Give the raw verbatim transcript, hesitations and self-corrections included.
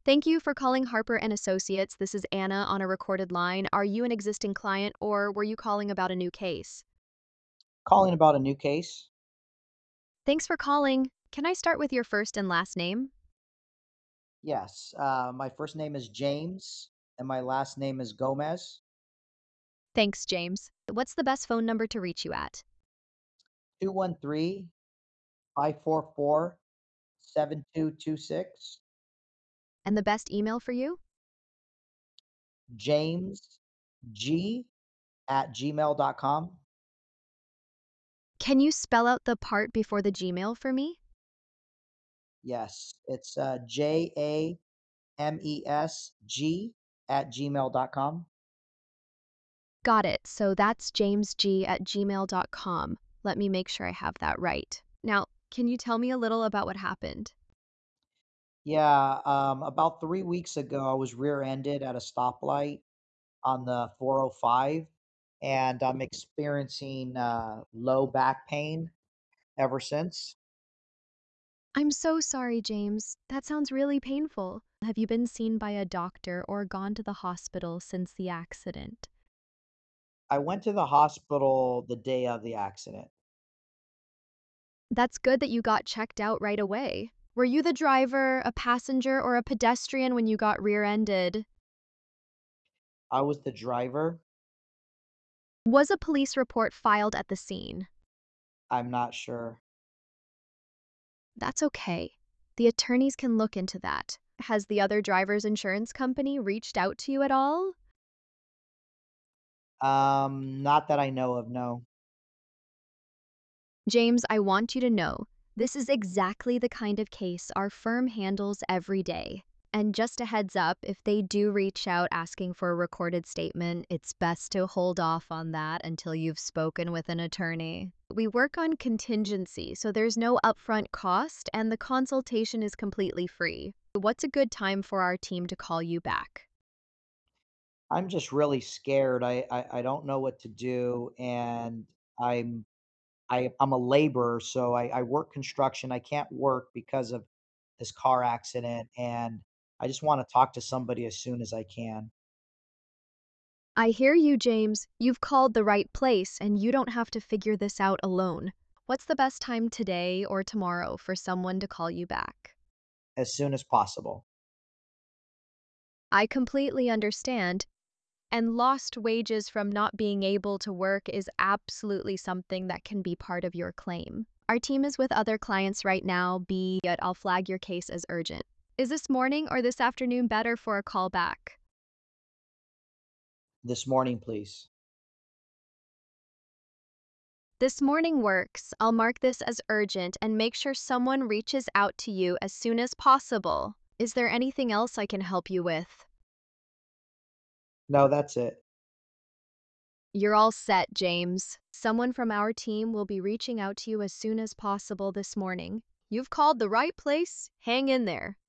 Thank you for calling Harper and Associates. This is Anna on a recorded line. Are you an existing client or were you calling about a new case? Calling about a new case. Thanks for calling. Can I start with your first and last name? Yes, uh, my first name is James and my last name is Gomez. Thanks, James. What's the best phone number to reach you at? two one three, five four four, seven two two six. And the best email for you? James G at gmail dot com. Can you spell out the part before the Gmail for me? Yes, it's uh, J A M E S G at gmail dot com. Got it. So that's jamesg at gmail dot com. Let me make sure I have that right. Now, can you tell me a little about what happened? Yeah, um, about three weeks ago, I was rear-ended at a stoplight on the four oh five, and I'm experiencing uh, low back pain ever since. I'm so sorry, James. That sounds really painful. Have you been seen by a doctor or gone to the hospital since the accident? I went to the hospital the day of the accident. That's good that you got checked out right away. Were you the driver, a passenger, or a pedestrian when you got rear ended? I was the driver. Was a police report filed at the scene? I'm not sure. That's okay. The attorneys can look into that. Has the other driver's insurance company reached out to you at all? Um, not that I know of, no. James, I want you to know this is exactly the kind of case our firm handles every day. And just a heads up, if they do reach out asking for a recorded statement, it's best to hold off on that until you've spoken with an attorney. We work on contingency, so there's no upfront cost and the consultation is completely free. What's a good time for our team to call you back? I'm just really scared. I I, I don't know what to do, and I'm I I'm a laborer, so I, I work construction. I can't work because of this car accident, and I just want to talk to somebody as soon as I can. I hear you, James. You've called the right place and you don't have to figure this out alone. What's the best time today or tomorrow for someone to call you back? As soon as possible. I completely understand, and lost wages from not being able to work is absolutely something that can be part of your claim. Our team is with other clients right now, but I'll flag your case as urgent. Is this morning or this afternoon better for a call back? This morning, please. This morning works. I'll mark this as urgent and make sure someone reaches out to you as soon as possible. Is there anything else I can help you with? No, that's it. You're all set, James. Someone from our team will be reaching out to you as soon as possible this morning. You've called the right place. Hang in there.